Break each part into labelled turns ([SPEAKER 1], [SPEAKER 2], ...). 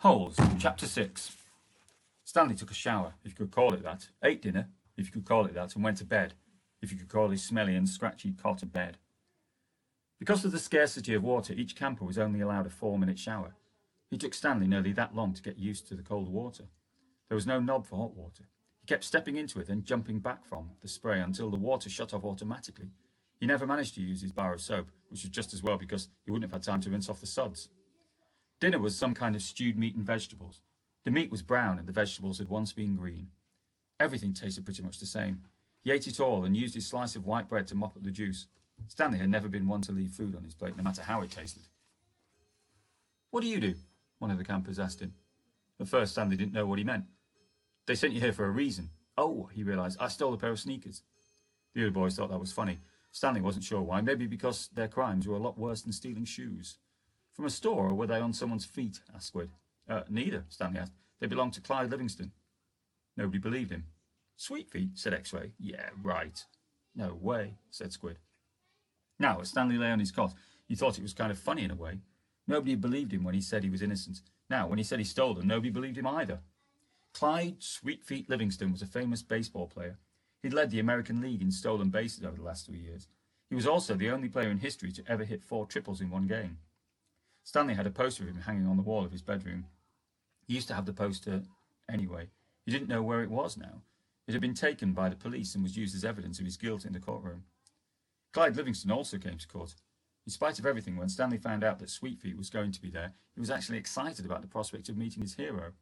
[SPEAKER 1] Holes, Chapter 6. Stanley took a shower, if you could call it that, ate dinner, if you could call it that, and went to bed, if you could call his smelly and scratchy cot a bed. Because of the scarcity of water, each camper was only allowed a 4-minute shower. It took Stanley nearly that long to get used to the cold water. There was no knob for hot water. He kept stepping into it and jumping back from the spray until the water shut off automatically. He never managed to use his bar of soap, which was just as well because he wouldn't have had time to rinse off the suds. Dinner was some kind of stewed meat and vegetables. The meat was brown and the vegetables had once been green. Everything tasted pretty much the same. He ate it all and used his slice of white bread to mop up the juice. Stanley had never been one to leave food on his plate, no matter how it tasted. "What do you do?" one of the campers asked him. At first, Stanley didn't know what he meant. "They sent you here for a reason." "Oh," he realised, "I stole a pair of sneakers." The other boys thought that was funny. Stanley wasn't sure why, maybe because their crimes were a lot worse than stealing shoes. "From a store, or were they on someone's feet?" asked Squid. Neither," Stanley asked. "They belonged to Clyde Livingston." Nobody believed him. "Sweet feet," said X-Ray. "Yeah, right." "No way," said Squid. Now, as Stanley lay on his cot, he thought it was kind of funny in a way. Nobody had believed him when he said he was innocent. Now, when he said he stole them, nobody believed him either. Clyde Sweetfeet Livingston was a famous baseball player. He'd led the American League in stolen bases over the last 3 years. He was also the only player in history to ever hit 4 triples in one game. Stanley had a poster of him hanging on the wall of his bedroom. He used to have the poster anyway. He didn't know where it was now. It had been taken by the police and was used as evidence of his guilt in the courtroom. Clyde Livingston also came to court. In spite of everything, when Stanley found out that Sweetfeet was going to be there, he was actually excited about the prospect of meeting his hero.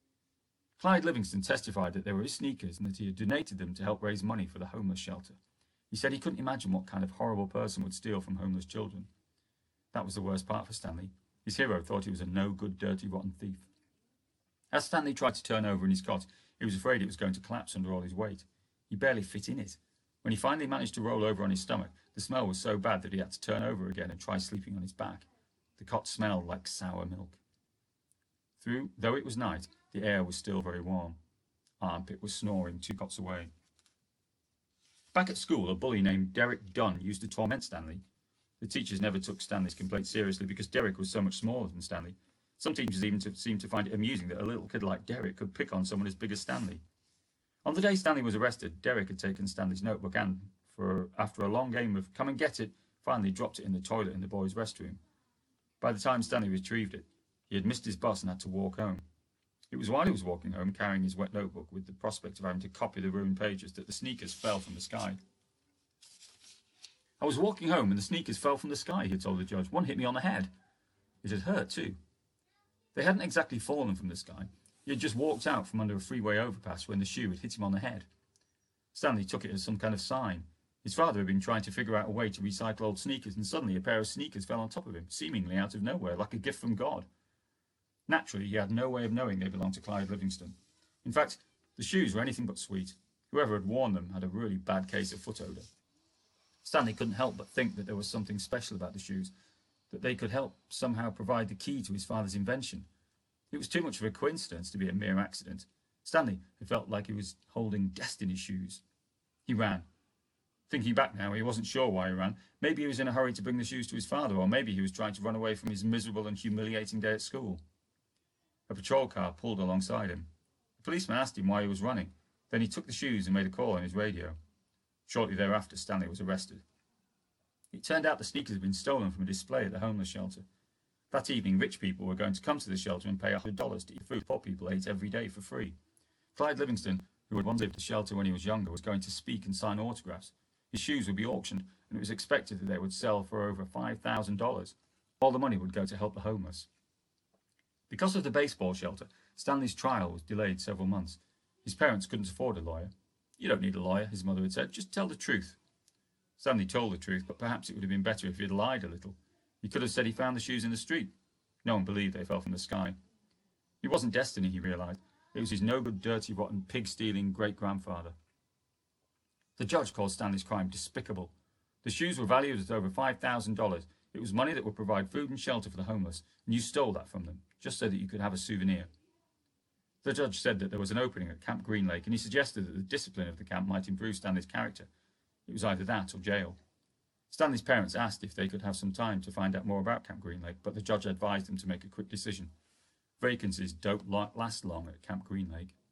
[SPEAKER 1] Clyde Livingston testified that they were his sneakers and that he had donated them to help raise money for the homeless shelter. He said he couldn't imagine what kind of horrible person would steal from homeless children. That was the worst part for Stanley. His hero thought he was a no-good, dirty, rotten thief. As Stanley tried to turn over in his cot, he was afraid it was going to collapse under all his weight. He barely fit in it. When he finally managed to roll over on his stomach, the smell was so bad that he had to turn over again and try sleeping on his back. The cot smelled like sour milk. Though it was night, the air was still very warm. Armpit was snoring 2 cots away. Back at school, a bully named Derek Dunn used to torment Stanley. The teachers never took Stanley's complaint seriously because Derek was so much smaller than Stanley. Some teachers even seemed to find it amusing that a little kid like Derek could pick on someone as big as Stanley. On the day Stanley was arrested, Derek had taken Stanley's notebook and, after a long game of come and get it, finally dropped it in the toilet in the boys' restroom. By the time Stanley retrieved it, he had missed his bus and had to walk home. It was while he was walking home, carrying his wet notebook with the prospect of having to copy the ruined pages, that the sneakers fell from the sky. "I was walking home and the sneakers fell from the sky," he had told the judge. "One hit me on the head." It had hurt too. They hadn't exactly fallen from the sky. He had just walked out from under a freeway overpass when the shoe had hit him on the head. Stanley took it as some kind of sign. His father had been trying to figure out a way to recycle old sneakers, and suddenly a pair of sneakers fell on top of him, seemingly out of nowhere, like a gift from God. Naturally, he had no way of knowing they belonged to Clyde Livingston. In fact, the shoes were anything but sweet. Whoever had worn them had a really bad case of foot odour. Stanley couldn't help but think that there was something special about the shoes, that they could help somehow provide the key to his father's invention. It was too much of a coincidence to be a mere accident. Stanley had felt like he was holding Destiny's shoes. He ran. Thinking back now, he wasn't sure why he ran. Maybe he was in a hurry to bring the shoes to his father, or maybe he was trying to run away from his miserable and humiliating day at school. A patrol car pulled alongside him. The policeman asked him why he was running. Then he took the shoes and made a call on his radio. Shortly thereafter, Stanley was arrested. It turned out the sneakers had been stolen from a display at the homeless shelter. That evening, rich people were going to come to the shelter and pay $100 to eat food poor people ate every day for free. Clyde Livingston, who had once lived at the shelter when he was younger, was going to speak and sign autographs. His shoes would be auctioned, and it was expected that they would sell for over $5,000. All the money would go to help the homeless. Because of the baseball shelter, Stanley's trial was delayed several months. His parents couldn't afford a lawyer. "You don't need a lawyer," his mother had said. "Just tell the truth." Stanley told the truth, but perhaps it would have been better if he had lied a little. He could have said he found the shoes in the street. No one believed they fell from the sky. It wasn't destiny, he realised. It was his no-good, dirty, rotten, pig-stealing great-grandfather. The judge called Stanley's crime despicable. The shoes were valued at over $5,000. It was money that would provide food and shelter for the homeless, and you stole that from them, just so that you could have a souvenir. The judge said that there was an opening at Camp Green Lake, and he suggested that the discipline of the camp might improve Stanley's character. It was either that or jail. Stanley's parents asked if they could have some time to find out more about Camp Green Lake, but the judge advised them to make a quick decision. vacancies don't last long at Camp Green Lake.